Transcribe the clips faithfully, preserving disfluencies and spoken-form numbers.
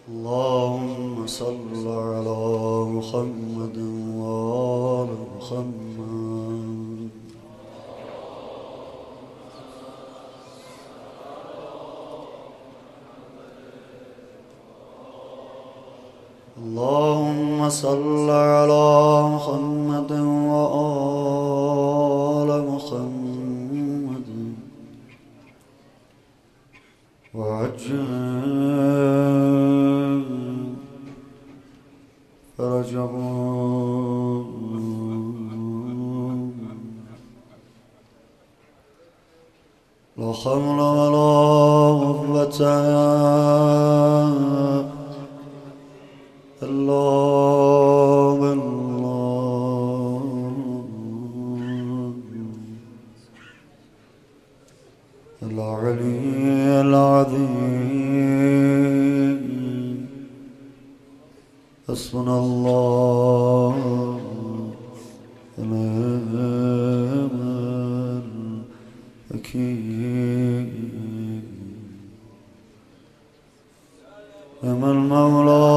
اللهم صل على محمد وآل محمد. اللهم صل على محمد وآل محمد وعجل فرجهم. لا حول ولا قوة إلا بالله العلي العظيم. حسبنا الله ونعم الوكيل. نعم المولى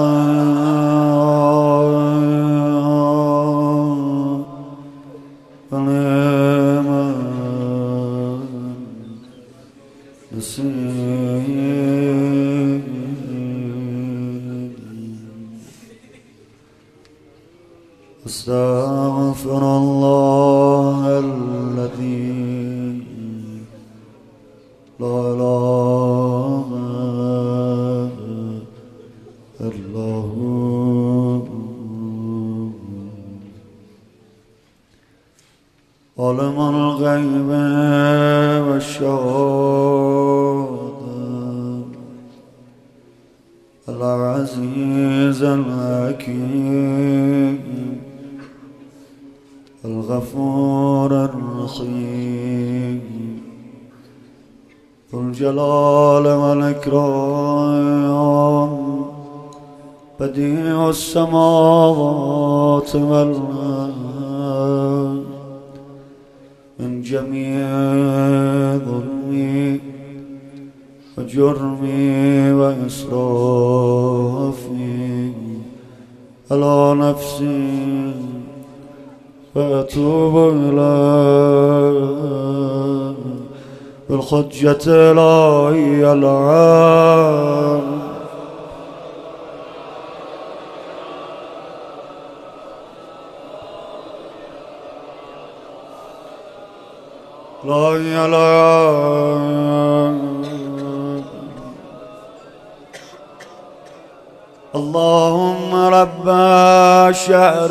ونعم النصير. أستغفر الله الذي لا إله إلا هو عالم الغيب والشهادة العزيز الحكيم الغفور الرحيم ذو الجلال والإكرام بديع السماوات والأرض. من جميع ظلمي وجرمي وإسرافي على نفسي فأتوب إليه بالحجة الإلهية العامة. لا إله. اللهم رب شهر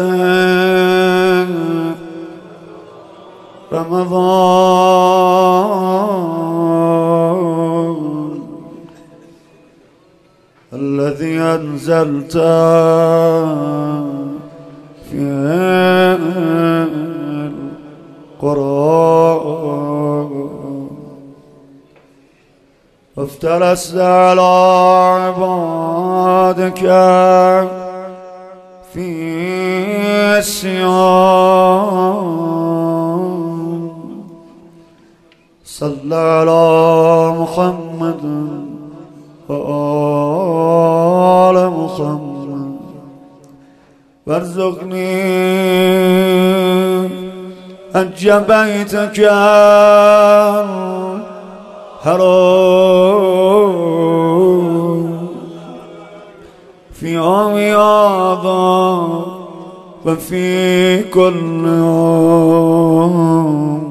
رمضان الذي أنزلت فيه القرآن وافترست على عبادك في الصيام. صل على محمد وآل محمد وارزقني حج بيتك الحرام في يوم هذا وفي كل يوم.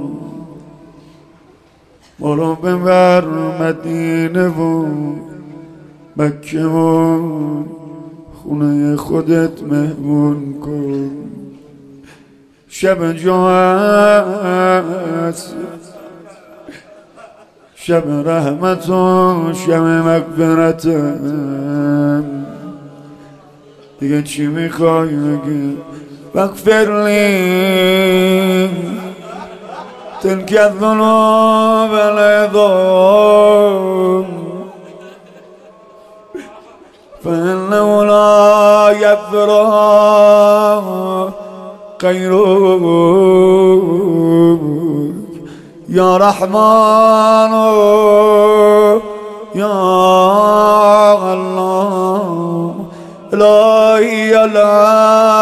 برو ببر مدینه و مکه و خونه خودت مهمون کن. شب جمعه شب رحمت و شب مغفرت. دیگه چی میخوای بگی؟ واغفر لی تلك الذنوب العظام فإنه لا يغفرها غيرك يا رحمن يا الله الهی الله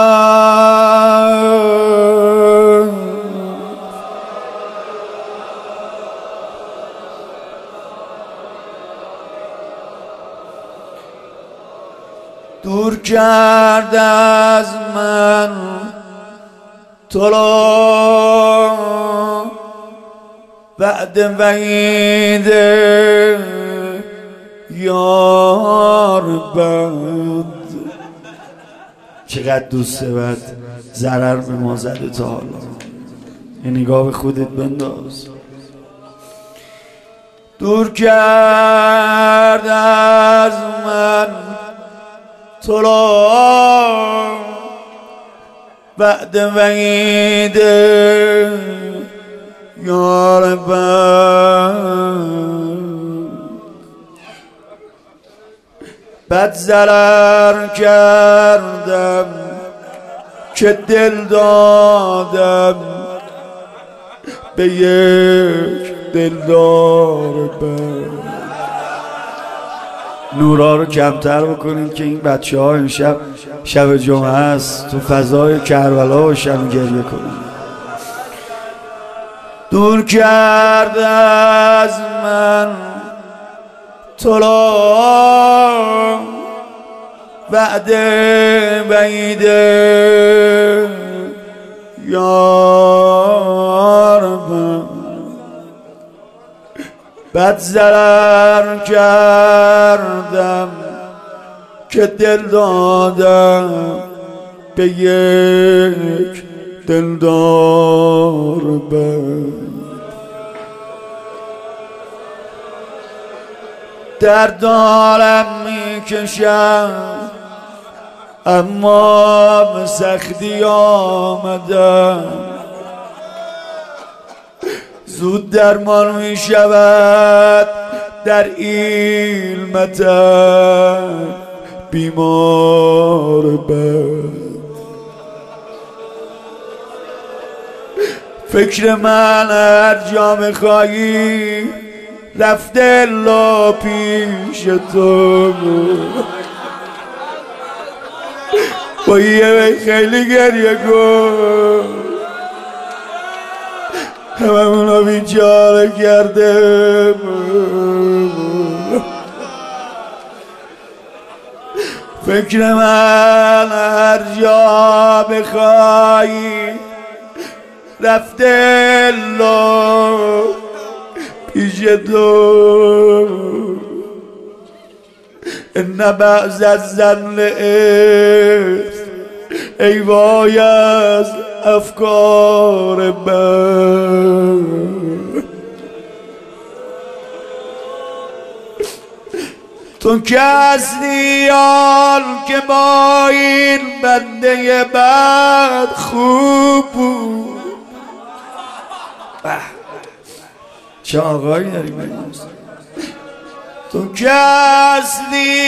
دور کرد از من تو را بعد وعید یار بد. چقدر دوسته بد ضرر به ما زده تا حالا. یه نگاه به خودت بنداز. دور کرد از من تو را بعد وعید یار بد. بد ضرر کردم که دل دادم به یک دلدار بد. نورا رو کمتر بکنید که این بچه ها امشب شب جمعه است تو فضای کربلا باشن گریه کنید. دور کرد از من تو را بعد بعید یار من. بد ضرر کردم که دل دادم به یک دلدار بد. در دارم میکشم اما به سختی آمدم. زود درمان می شود در علمتم بیمار بد. فکر من هر جا میخوایی رفته الا پیش تو. با یه خیلی گریه کن همه اونا بیچاره کرده. فکر من هر جا بخوایی رفته الا پیش تو. ان بعض الظن است ای وای از افکار بد. تو که هستی آن که با این بنده بد خوب بود. چه آقایی داری بگیرست. تو که هستی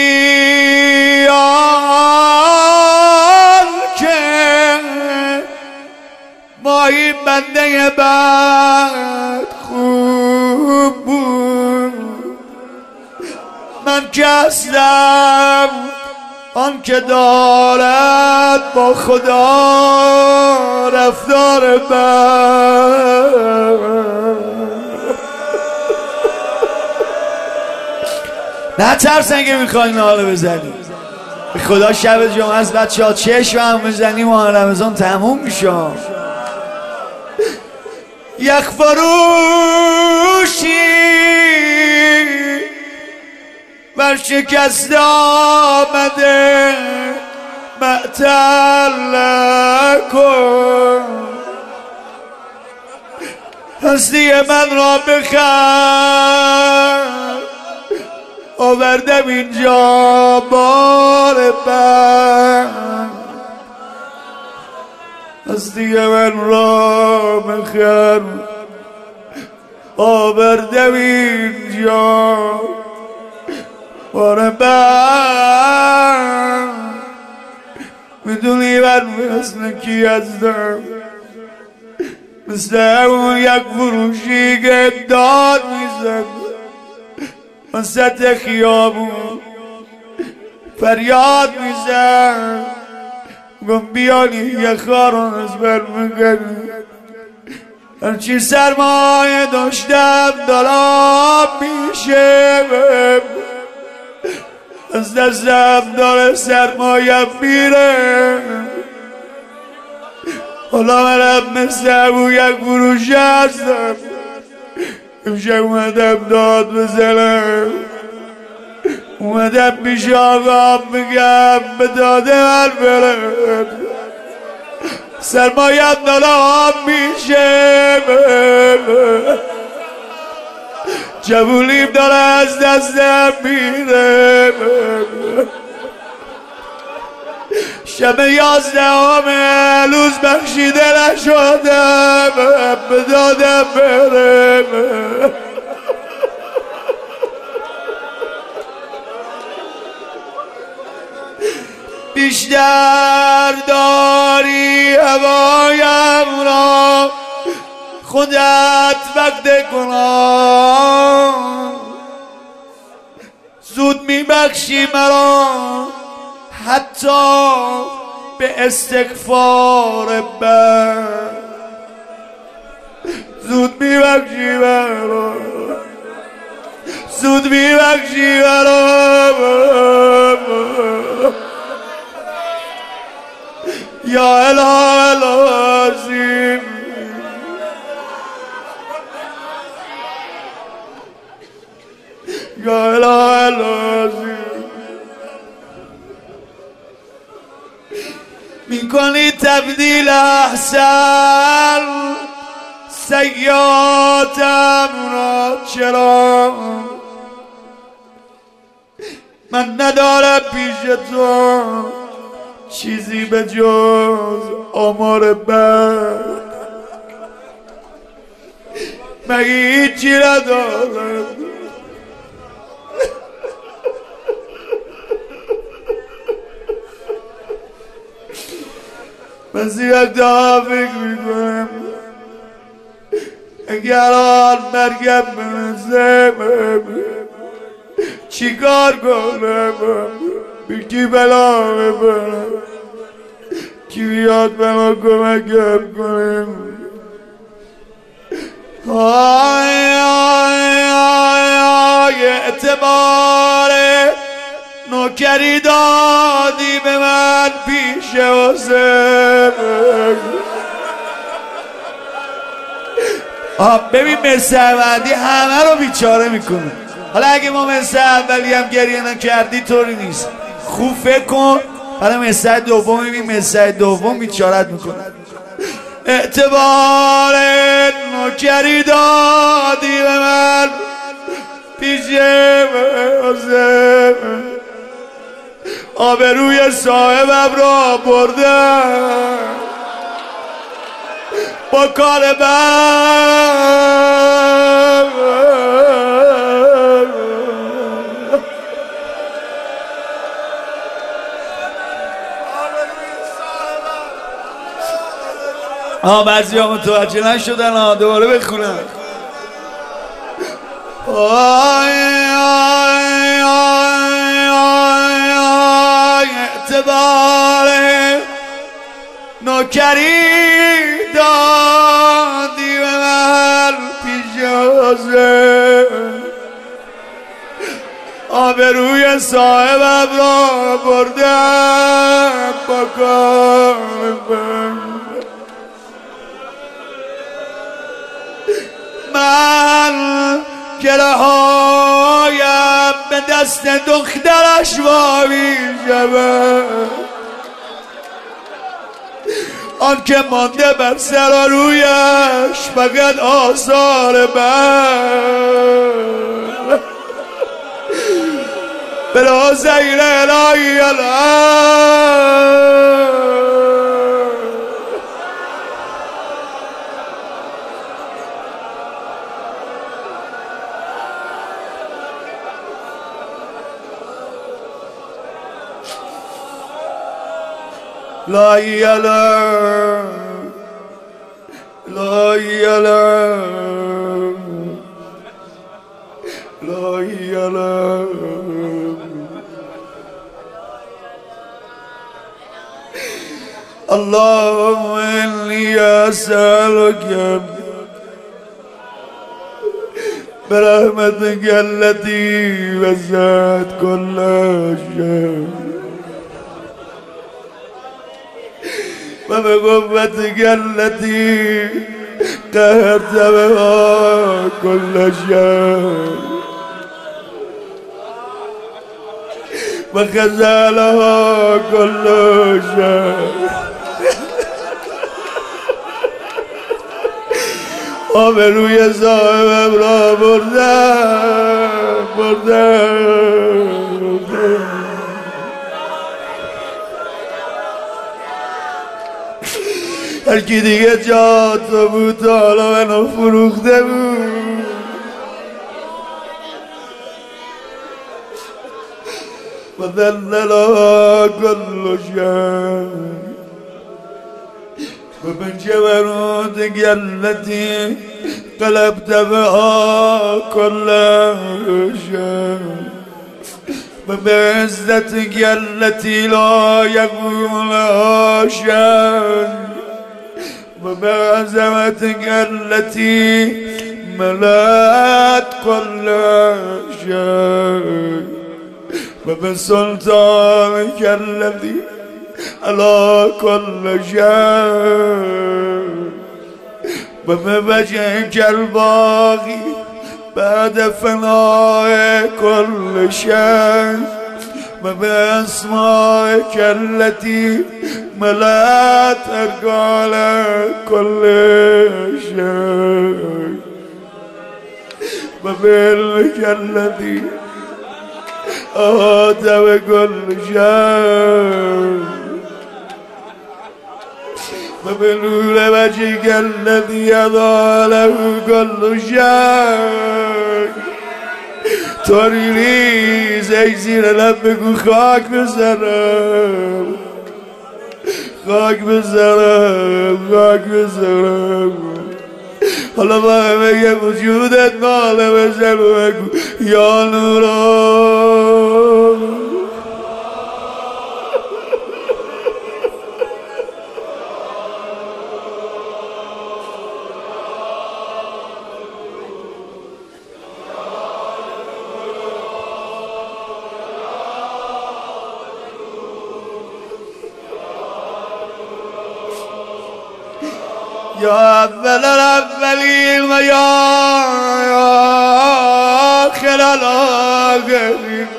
آن که با این بنده بد خوب بود. من که هستم آن که دارد با خدا رفتار بد. نه ترسن که میخواین حالا بزنیم به خدا شب جمعه است بچه ها. چشم هم بزنیم و رمضان تموم میشه. یک فروشی بر شکست آمده معطل کن. هستی من را بخر آوردم اینجا بار بر. هستی من را بخر آوردم اینجا بار بر. میدونی من مثل کی هستم؟ مثل اون یک فروشی که داد میزد وسط خیابون فریاد میزن گم بیانی یه خارون از بر میگنی هرچی سرمایه داشتم دارم میشه از دستم داره سرمایه میره حالا منم مثل ابو یک فروش هستم امشب اومدم داد بزنم اومدم پیش آقام بگم به داده من برد سرمایم دارم میشه جوونیم داره از دستم میره شب یازدهم روز بخشیده نشدم به دادم برم بیشتر داری هوایم را خودت وقت کنم زود میبخشی مرا حتی به استغفار من زود میبخشی مرا زود میبخشی مرا یا اله العظیم یا اله العظیم میکنی تبدیل احسن سیئاتم را چرا من ندارم پیش تو چیزی به جز آمار بد مگه هیچی ندارم من زیاد دا فکر میکنم اگر آن مرگم برسم چی کار کنم به کی بلا ببرم کی بیاد بنا کمکم کنم آی آی آی آی اعتبار نوکری دادی به من پیش حسین آه ببین مثل اولی همه رو بیچاره میکنه حالا اگه ما مثل اولی هم گریه نکردی طوری نیست خوب فکر کن حالا مثل دوم ببین مثل دوم بیچارت میکنه اعتبار نوکری دادی به من پیش حسین آبروی صاحبم را بردم با کار من ها بعضی ها متوجه نشدن ها دوباره بخونم آی آی آی آی آی اعتبار نوکری دادی به من پیش حسین آبروی صاحبم را بردم با کار من من گله‌هایم به دست دخترش وامی شود آن که مانده بر سر و رویش فقط آثار من بلا زیر الهی الان لا يلا لا يلا لا يلا اللهم إني أسألك برحمتك التي وسعت كل شيء وبقوتك التي قهرت بها كل شيء وخزالها كل شيء آبروی صاحبم را بردم بردم هر کی دیگه جا تو بود تا حالا منو فروخته بود و ذللها کل شیء و من جبروتك التي قلبت بها كل شيء وبعزتك التي لا يقول لها شيء وبعظمتك التي ملأت كل شيء وبسلطانك الذي على كل شيء وبوجهك الباقي بعد فناء كل شيء وبأسمائك التي ملأت أرجال كل شيء وبعلمك الذي أحاط بكل شيء وبنور وجهك الذي أضاء له كل شيء طوری ریز ای زیر لب بگو خاک بزنم خاک بزنم خاک بزنم حالا با همه یه وجودت ناله بزن و بگو یا نورا يا أول الأولين ويا آخر الآخرين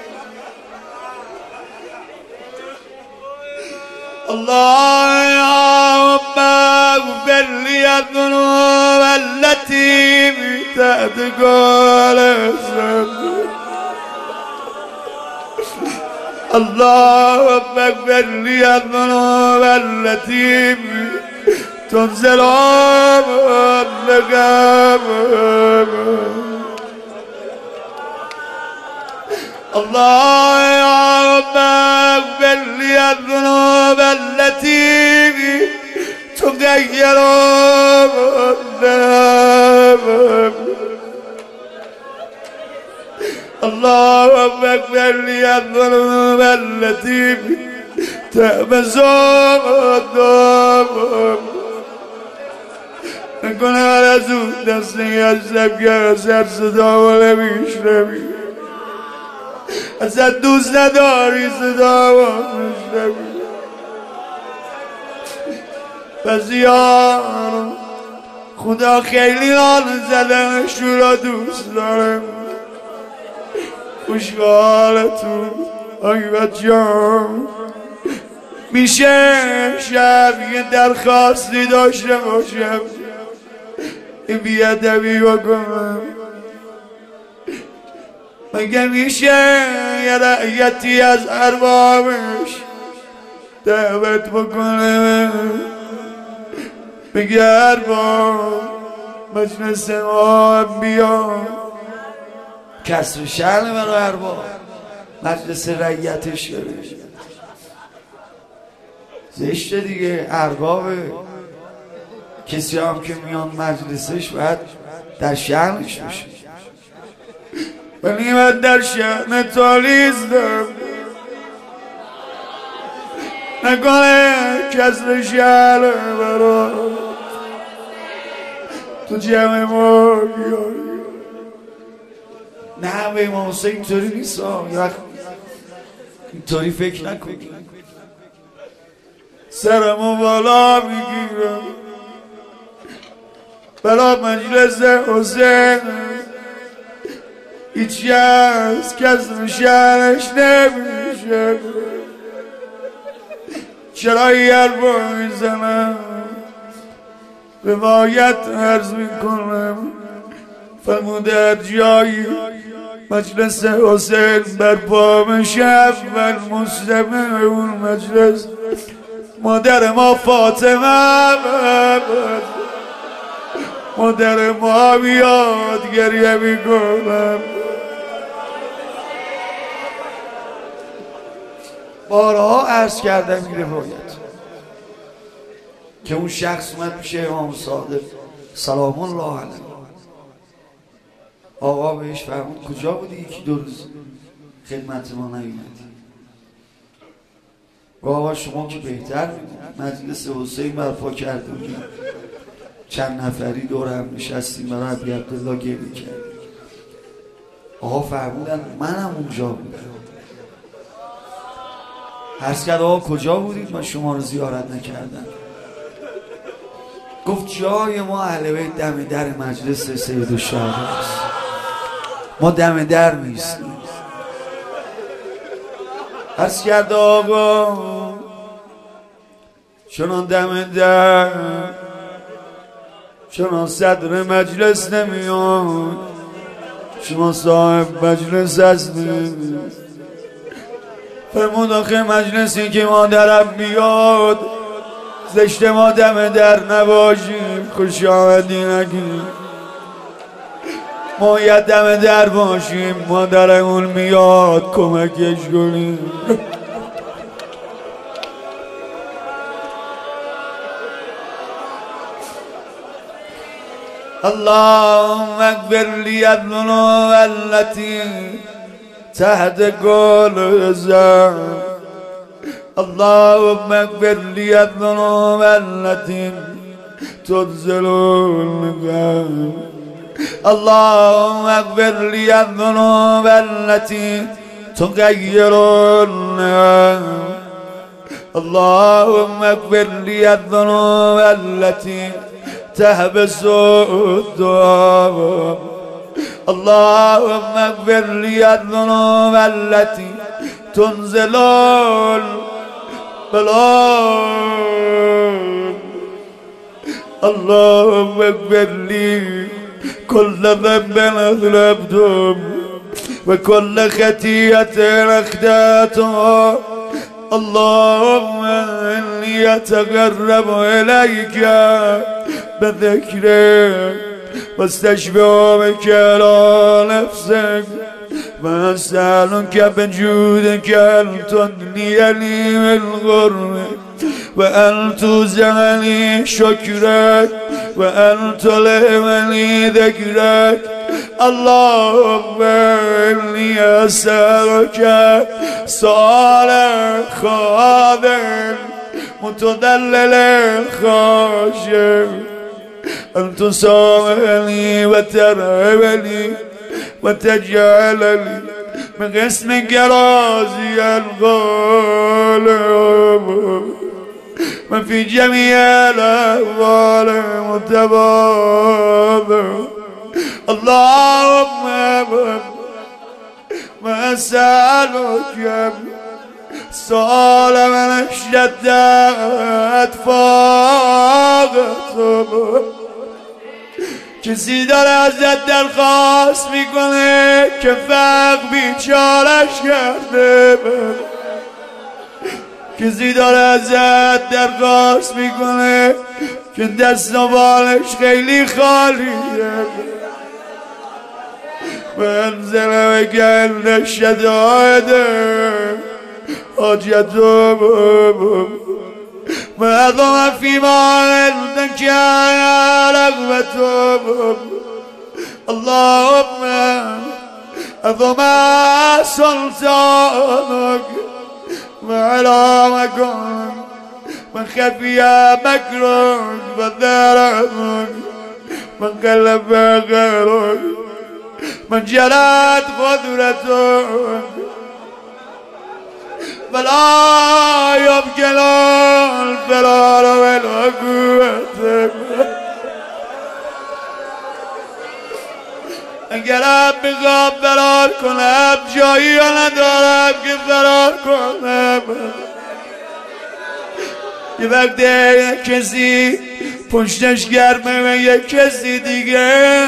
اللهم اغفر لي الذنوب التي تحت كل ذنب اللهم اغفر لي الذنوب التي تنزل اللقام اللهم اغفر لي الذنوب التي تغير الذنب اللهم اغفر لي الذنوب التي تأمز الذنب نکنه هر از اون دستی از شبگه سر صدا و نمیشنوی ازت دوست نداری صدا و نمیشنوی پس یارم خدا خیلی حال زدنشو را دوست دارم خوشحالتون آی بچه‌ام میشه شب یه درخواستی داشته باشم این بیادبی بکنم مگه میشه یه رعیتی از اربابش دعوت بکنه بگه ارباب مجلس ما بیا کسر شأن برای ارباب مجلس رعیتش بشه زشته دیگه اربابه کسی هم که میان مجلسش باید در شأنش بشه ولی من در شأن تالیزدم نکنه کسر شهر برات تو جمع ما بیاری. نه به امام حسین اینطوری نیست، اینطوری فکر نکن. سرمو بالا میگیرم برا مجلس حسین، هیچی از کسر شهرش نمیشه. چرا یه حرفا میزنم روایت عرض میکنم فرموده جایی مجلس حسین برپا میشه اول مستمع اون مجلس مادر ما فاطمه، مادر ما بیاد گریه میکنم. بارها عرض کردم این روایت که اون شخص اومد پیش امام صادق سلام الله علیه، آقا بهش فرمود کجا بودی یکی دو روز خدمت ما نیومدی؟ آقا شما که بهتر میدونید مجلس حسین برپا کرده بودیم، چند نفری دور هم نشستیم برای ابی عبدالله گریه کردیم. آقا فرمودن منم اونجا بودم. عرض کرد آقا کجا بودید من شما رو زیارت نکردم؟ گفت جای ما اهل بیت دم در مجلس سیدالشهدا است، ما دم در میستیم. عرض کرد آقا چنان دم در چنان صدر مجلس نمیاد، شما صاحب مجلس هستید. فرمود آخه مجلسی که مادرم بیاد زشت ما دم در نباشیم، خوش آمدی نگیم، ما یه دم در باشیم، مادرمون میاد کمکش کنیم. اللهم اغفر لي الذنوب التي تحت كل ذنب، اللهم اغفر لي الذنوب التي تنزل القلب، اللهم اغفر لي الذنوب التي تغير النعم، اللهم اغفر لي الذنوب التي تحبس الدعاء، اللهم اغفر لي الذنوب التي تنزل البلاء، اللهم اغفر لي كل ذنب أذنبته وكل خطيئة أخطأتها، اللهم إني أتقرب إليك بذكرك واستشفع بك على نفسك وأسألك بجودك أن تغنيني من غرك وأن توزعني شكرك وأن تلهمني ذكرك، اللهم إني أسألك سؤال خاضع متذلل خاشع أن تصامحني وترحمني وتجعلني من اسمك راضيا غالبا وفي جميع الأحوال متواضعا، اللهم ما أسألك سؤال من اشتدت فاقته، کسی داره ازت درخواست میکنه که فقر بیچارش کرده، کسی داره ازت درخواست میکنه که دست و بالش خیلی خالیه، منزل بگن الشدائد حاجتهم معظم فيما عندك رغبتهم، اللهم عظم سلطانك وعلى مكانك من خفية مكروه بدارك من قلب غيرك من جرت قدرتك فلا يبقى الفرار ولا قوتك اگرم بخوام فرار کنم جایی ندارم که فرار کنم یه وقت کسی پشتش گرمه و یه کسی دیگه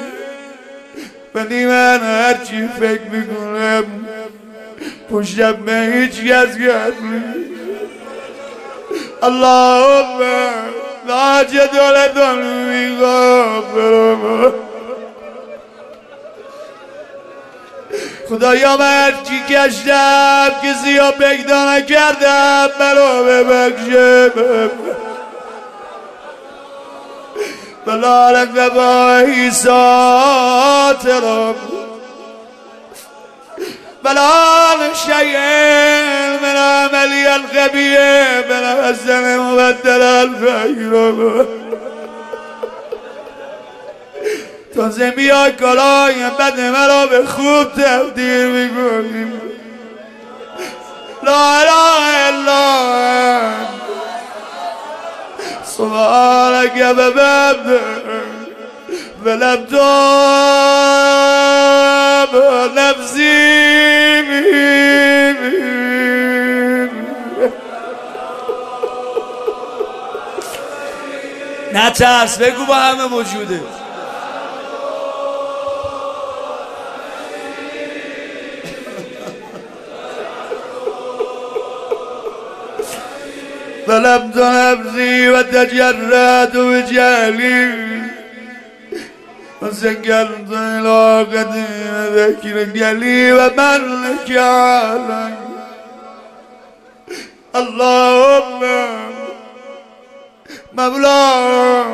ولی من هرچی فکر میکنم پشتم به هیچ کس گرمه اللهم لا جدول دلوی غافرم خدایا من هرچی کشتم کسی ها پیدا نکردم منو ببخشم بلا لنبایی ساترم بلا شيء من عملي الخبيث من حسن مبدل الخير تازه میای کلای بد مرا به خوب تبدیل میکنیم لا اله الا انت سبحانك ببعبدك ولم تاب نفسي نترس بگو با همه وجوده ظلمت نفسي وتجرأت بجهلي وسكرت إلى قديم ذكرك لي وملك علي اللهم مولاي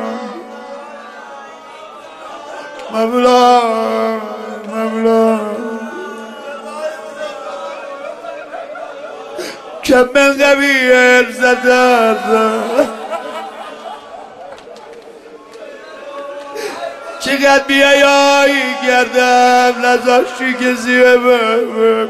مولاي مولاي كم من غبير زداد چقدر بیایی کردم نذاشتی کسی ببرم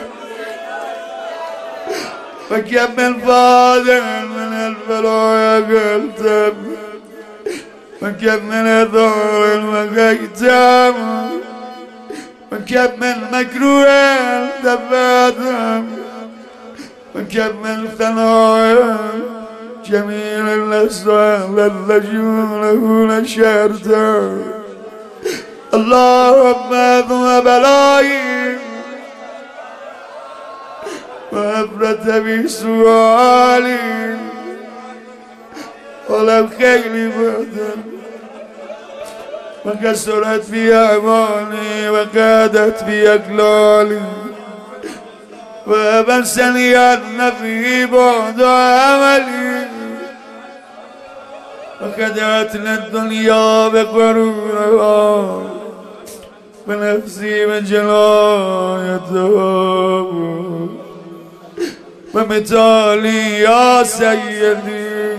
و کم من فادر من الفرایا قلتم و کم من اثار مقیتم و کم من مکروه دفعتم وكمل ثنايا جميل الأسرار للجون نشرته اللهم ثم بلاي وأبرت بسؤالي ولم خيل بدل وكسرت في أعمالي وكادت في أقلالي وبسني النفي بعد عملي وخدعتنا الدنيا بغرورها ونفسي بجلايتها ومثالي يا سيدي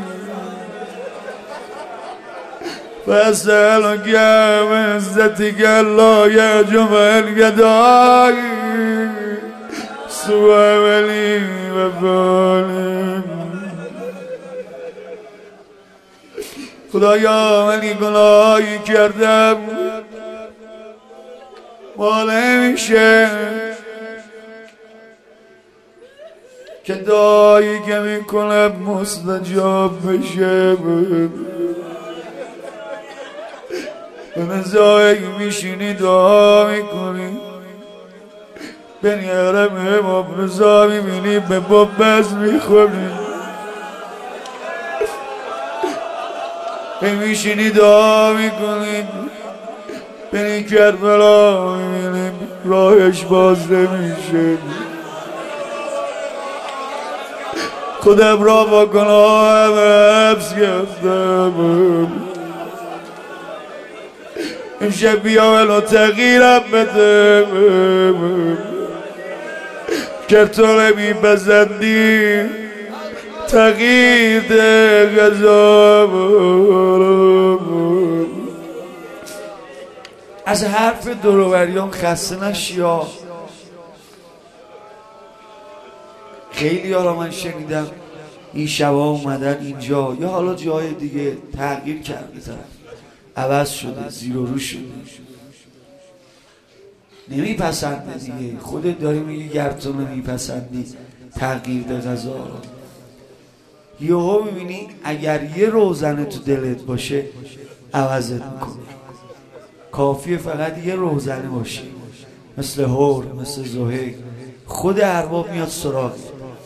فأسألك يا عزتك الله يا جمال يداي سوى ولي وفالي خدایا ولی گناهی کردم ما نمیشه که دعایی که میکنم مستجاب بشه به مزایی میشینی دعا میکنی بنی حرم امام رضا میبینی به بابز میخونی میشینی دعا میکنی بنی کربلا میبینی راهش باز نمیشه خودم را با گناهم حبس گفتم این شب بیا ولو تغییرم بده که تو نمیپسندی تغییر ده غذا. از حرف دوروبریام خسته نشی ها. خیلی ها را من شنیدم این شبا اومدن اینجا یا حالا جای دیگه تغییر کرده، طرف عوض شده، زیر و رو شده، نمیپسنده دیگه. خودت داری میگی گر تو نمیپسندی تغییر ده غذا رو. یهو میبینی اگر یه روزنه تو دلت باشه عوضت میکنه. کافیه فقط یه روزنه باشه، مثل هور، مثل زهیر. خود ارباب میاد سراغت،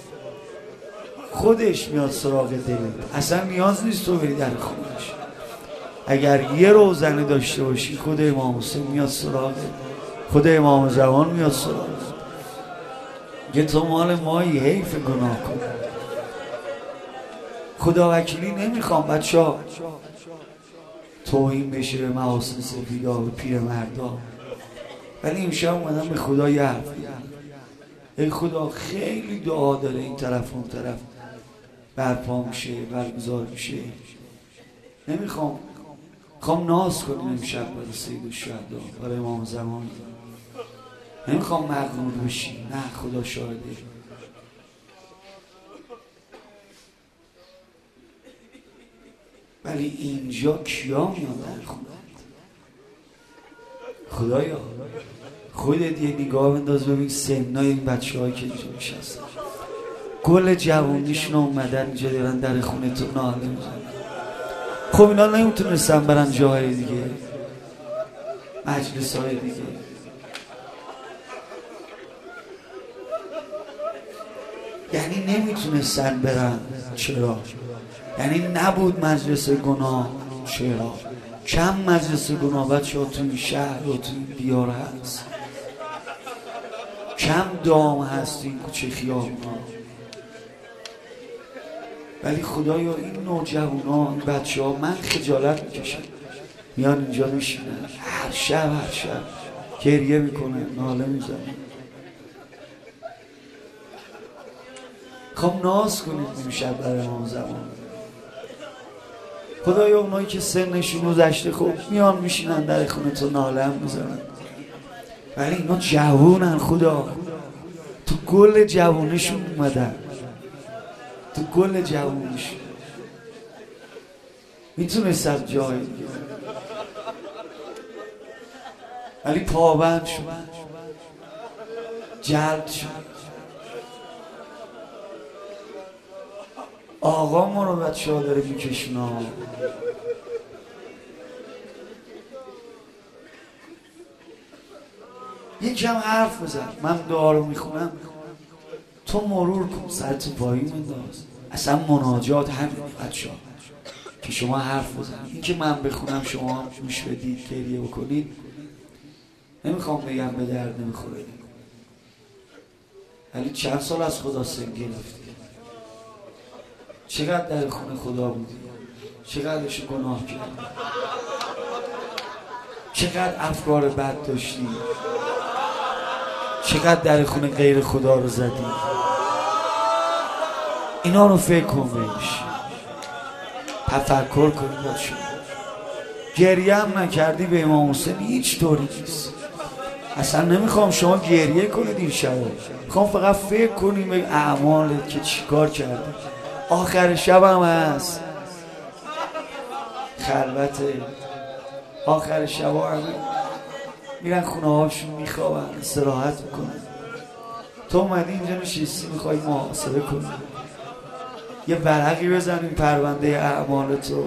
خودش میاد سراغ دلت. اصلا نیاز نیست تو بری در خونش. اگر یه روزنه داشته باشی خود امام حسین میاد سراغت، خود امام زمان میاد سراغت. یه تو مال مایی، حیف گناه کن. خدا وکیلی نمیخوام بچه ها توهین بشه به محاسن سفیدا، به پیر مردا، ولی امشب اومدم به خدا یه حرف بگم. ای خدا خیلی دعا داره این طرف اون طرف برپا میشه، برگزار میشه. نمیخوام خوام ناز کنیم امشب برای سید الشهدا، برای امام زمان. نمیخوام مغرور بشیم، نه خدا شاهده. ولی اینجا کیا میان در خونت؟ خدایا خودت یه نگاه بنداز ببین سنای این بچه هایی که اینجا نشستن، گل جوانیشون اومدن اینجا دارن در خونه تو ناله میزنن. خب اینا نمیتونستن برن جاهای دیگه، مجلس های دیگه. یعنی نمیتونستن برن. چرا؟ یعنی نبود مجلس گناه. چرا؟ کم مجلس گناه بچه ها تو این شهر و تو این دیار هست، کم دام هست این کوچه خیابون ها. ولی خدایا این نوجوان ها، این بچه ها، من خجالت میکشم، میان اینجا میشینن هر شب هر شب گریه میکنن، ناله میزنن. خب ناز کنید امشب برای امام زمان. خدایا اونایی که سنشون گذشته خب میان میشینن در خونه تو ناله هم میزنن، ولی اینا جوونن خدا، تو گل جوونشون اومدن، تو گل جوونشون. میتونست از جای دیگه، ولی پابند شد، جلد شد. آقا ما رو بچه ها داره میکشونا. یکم حرف بزن، من دعا رو میخونم تو مرور کن، سر تو پایی منداز. اصلا مناجات همین بچه ها که شما حرف بزن. این که من بخونم شما گوش بدید گریه بکنید، نمیخوام بگم به درد نمیخوره، ولی چند سال از خدا سن گرفتی، چقدر در خونه خدا بودی، چقدرش گناه کردی، چقدر افکار بد داشتی، چقدر در خونه غیر خدا رو زدی. اینا رو فکر کن بهش، تفکر کن باشه. گریه هم نکردی به امام حسین هیچ طوری نیست. اصلا نمیخوام شما گریه کنید این شب، میخوام فقط فکر کنیم به اعمالت که چیکار کردی. آخر شب هم هست، خلوته، آخر شب هم میرن خونه هاشون میخوابن، استراحت میکنن. تو اومدی اینجا نشستی میخوای محاسبه کنی، یه ورقی بزنیم پرونده اعمال تو،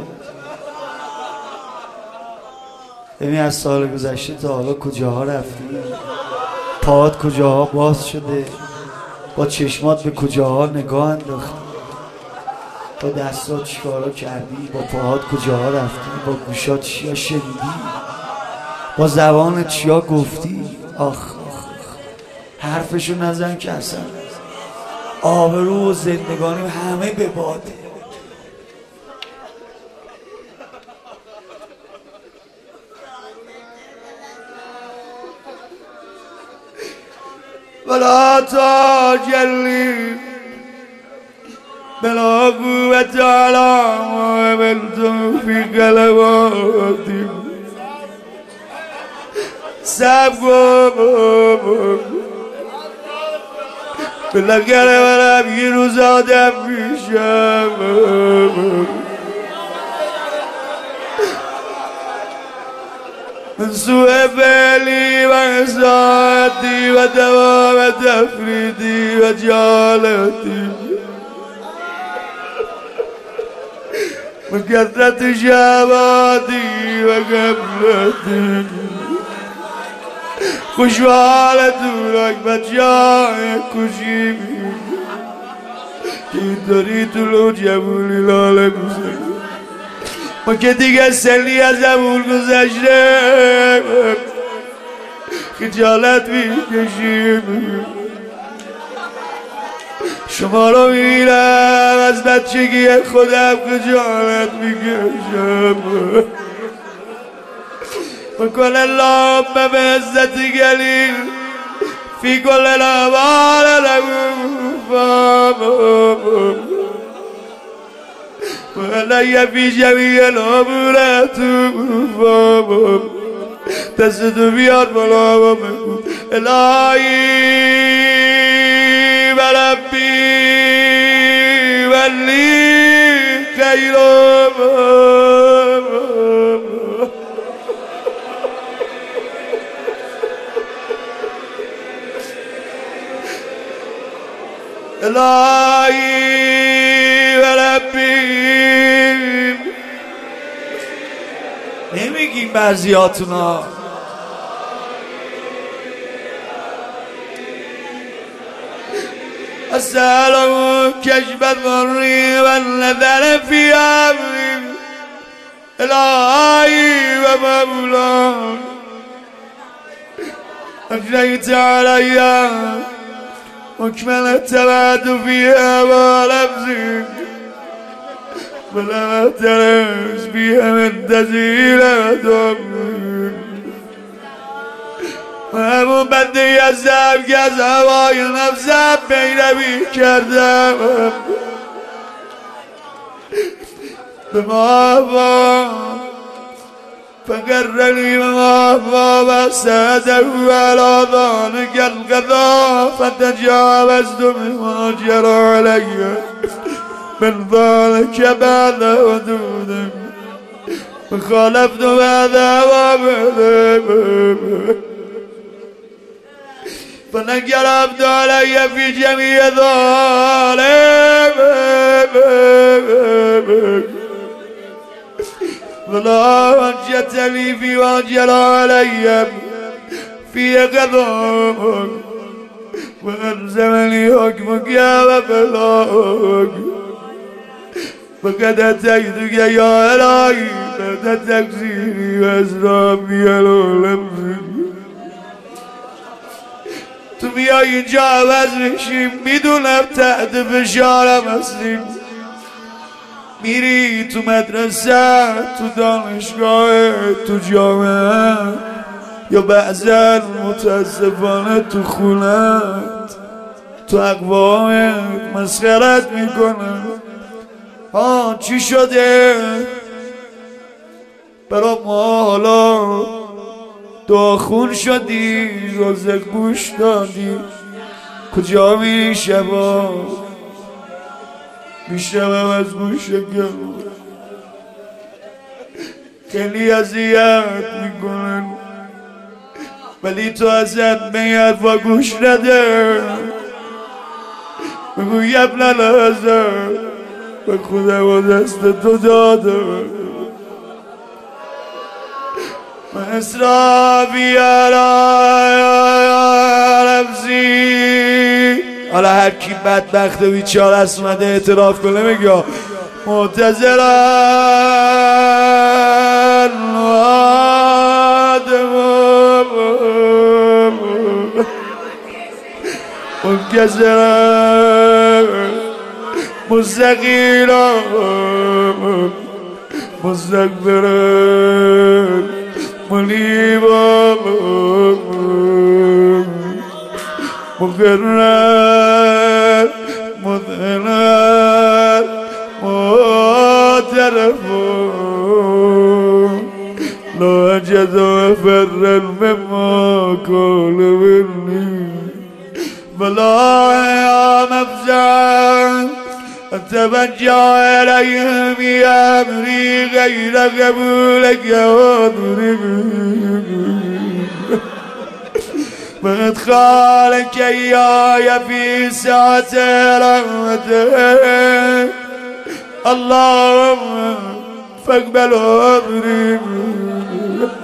ببین از سال گذشته تا حالا کجاها رفتی، پاهات کجاها باز شده، با چشمات به کجاها نگاه انداختی، با دستات چیکارا کردی، با پاهات کجاها رفتی، با گوشات چیا شنیدی، با زبانت چیا گفتی. آخ آخ آخ حرفشو نزن که اصلا آبرو و زندگانی همه به باده. ولا تجلی بلا قوت علام و بلتم فی قلباتی سب گو بالاخره منم یه روز آدم میشم من سوء فعلی و احساتی و دوام تفریدی و جالتی و کثرت شباتی و قبلتی خوشحالتونک بچه‌های کشی که اینطوری طلوع جمولی لاله گذاشته ما که دیگه سنی از زمون گذشته خجالت میکشیم شما رو میبینم از بچگی خودم خجالت میکشم وكل اللهم بعزة قليل في كل الأمال له وعلي في جميع الأمور تسد بيار بلا إلهي وربي ولي خير الهی و ربی نمیگیم بعضیاتونا السلام کشبت مری و نظر فی امری الهی و مولا اجریت علیم وكمل التبعد فيها ولفظي ولا تلس فيها من تزيل دمي وهمون بدي يزدم كز هواي نفسم بين بي كردم بمعافى فقرني بمعافى وساده على ذلك القضاء فتجاوزت مما جرى علي من ذلك بعد حدود وخالفت هذا وابدا فنقربت علي في جميع ذلك ولا حجة لي في وجل علي في قضاء وألزمني حكمك يا وبلاك فقد أتيتك يا إلهي بعد تقصيري وأسرافي العالم تو بیای اینجا عوض میشیم میدونم تحت فشارم هستیم میری تو مدرسه تو دانشگاه تو جامعه یا بعضا متاسفانه تو خونت تو اقوامت مسخرت میکنن ها چی شده برا ما حالا داخون شدی روزه گوش دادی کجا میری شبا میشنوم از گوش گلو خیلی اذیت میکنن ولی تو ازت به این حرفا گوش نده بگو یه ابن الحضر به خودم و دست تو داده اسرافی علی نفسی حالا هر کی بدبخت و بیچاره است اومده اعتراف کنه میگه معتذرا منكسرا مستقيلا مستكبرا منيبا مقرا مذهلا تلفون لا جزا فرا مما كان مني بلا يا مفزع أتوجه إليهم بأمري غير قبولك واضربهم بإدخالك إياي في سعة رحمتك اللهم فاقبل واضربهم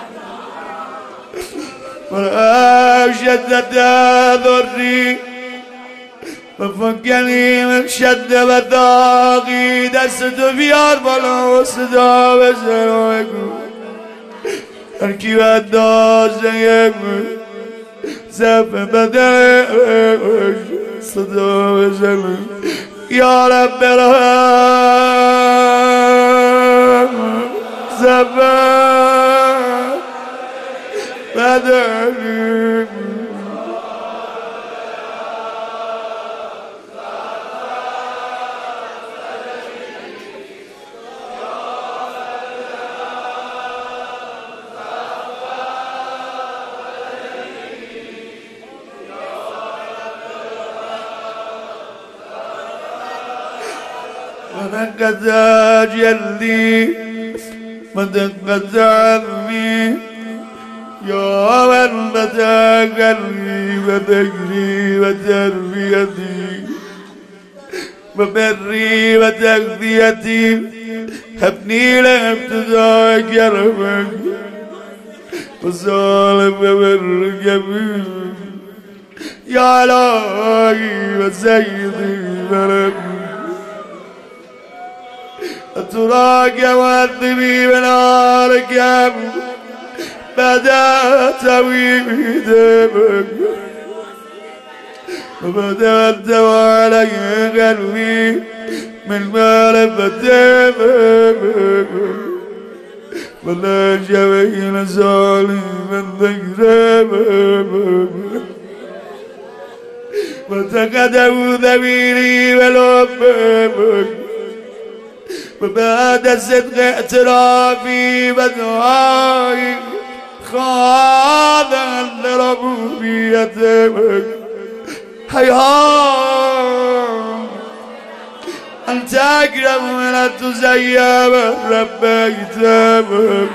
ولا شدة ذري ففكني من شد وثاقي دست بيار بلا وصدا بسرعكم أركي ودازيم سف بدأ صدا بسرعكم يا رب الرحمن سف بدأ ودقت جلدي ودقت عظمي يا من بدا قلبي وذكري وتربيتي وبري وتغذيتي هبني لابتداء كرمك وصالب وبر جميل يا إلهي وسيدي وربي أتراك وأذبي بنارك بدأت أويبي دمك وبدأت علي قلبي من معرفة دمك ولا جبين ظالما ذكرمك وتقدم ذبيلي ولبك وبعد الصدق اعترافي بدعائي خاضعا لربوبيتك هيهات أن تكرم ولا تزيب ربيتك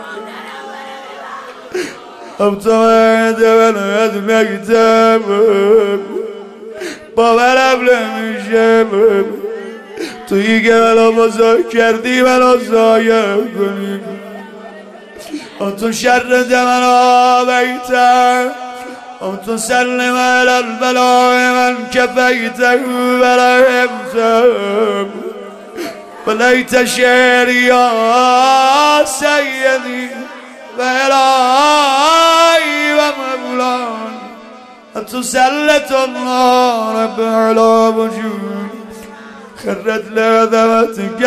أو توعد ولا أدميتك باور من شبك تویی که منو بزرگ کردی منو ضایع کنی آن تو شر من آبیتم آن تو سلم على البلاء من کفیته ورحمتم ولیت شعری یا سیدی و الهی و مولان تسلط النار بعلا وجود خرت لذوتك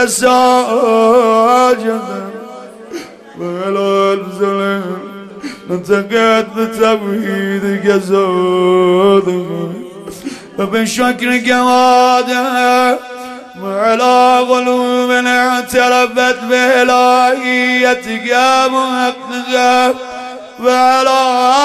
ساجدا وعلى الظلم نطقت بتوحيدك زادا وبشكرك وادا وعلى قلوب اعترفت بإلهيتك يا محققا وعلى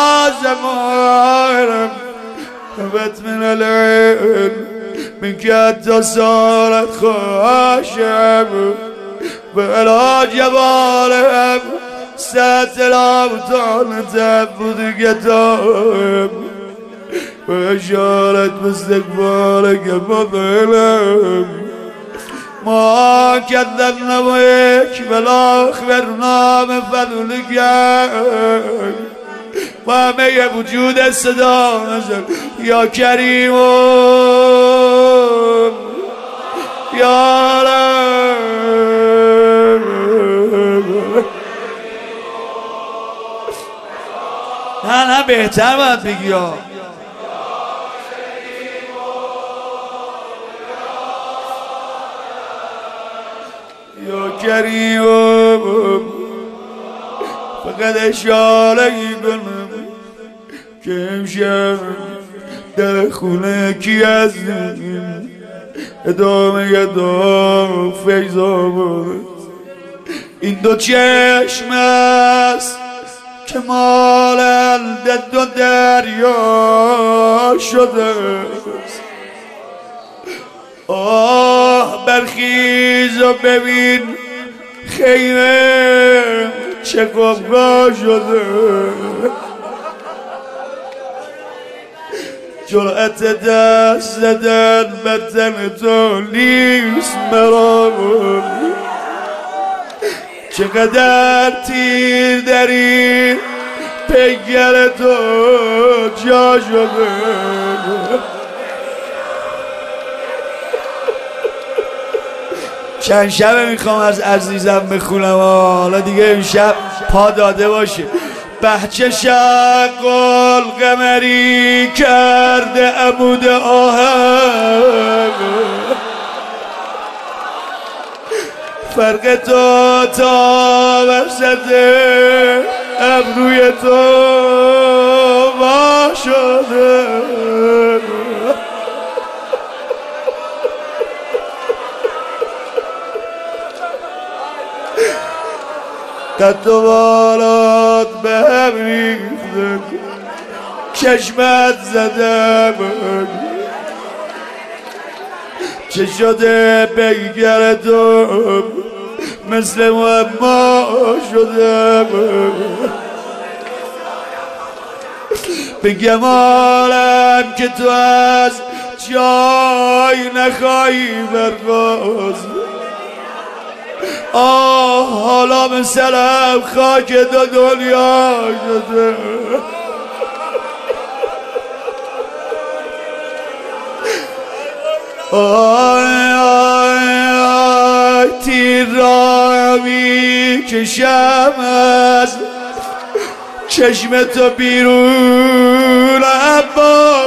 زمائر ثبت من العين منك حتى صارت خاشعة وعلى جبالهم سات الأبطال تعبدك تائب وأشارت باستقبالك مظلم ما كذبنا بك بل أخبرنا من فضلك وهمه وجود الصدا نزل يا كريم يا رب نه نه بهتر باید بگی ها یا کریم فقط اشاره کنم که امشب در خونه کی هستیم ادامه دو فیض آمد. این دو چشم است که مالنده دو دریا شده است. آه برخیز و ببین خیمه چه گمگاه شده. جرأت دست زدن به تن تو نیست مرا، چقدر تیر در این پیگر تو جا شده. چند شبه میخوام از عزیزم بخونم، حالا دیگه امشب پا داده باشه. بهچه شق القمری کرده عمود آهن، فرق تو تا وسط ابروی تو وا شده. قد و بالات به هم ریخته، چشمت زدم چه شده پیگر تو مثل معما شدم. به گمالم که تو از جای نخواهی برخاست. آه حالا مثلم خاک دو دنیا شده. آی آی آی تیر را می کشم از چشم تو بیرون، اما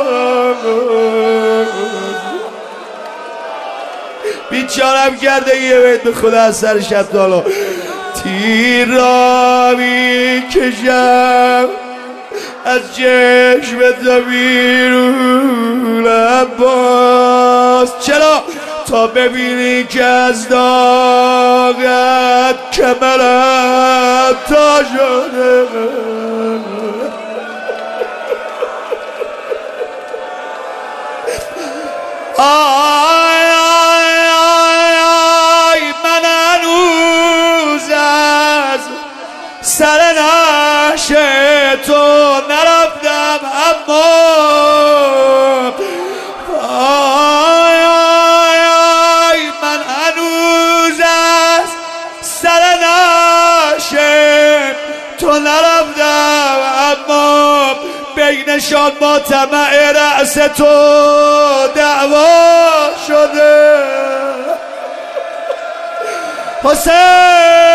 بیچارم کرده یه بیت به خدا از سر شب تالا. تیر را می کشم از چشم تو بیرون، عباس چرا؟ تا ببینی که از داغت کمرم تا شده. آی آی آی آی من هنوز از سر نعش تو نرفتم، اما آی آی آی من هنوز از سر نعش تو نرفتم، اما بینشان با طمع رأس تو دعوا شده. حسین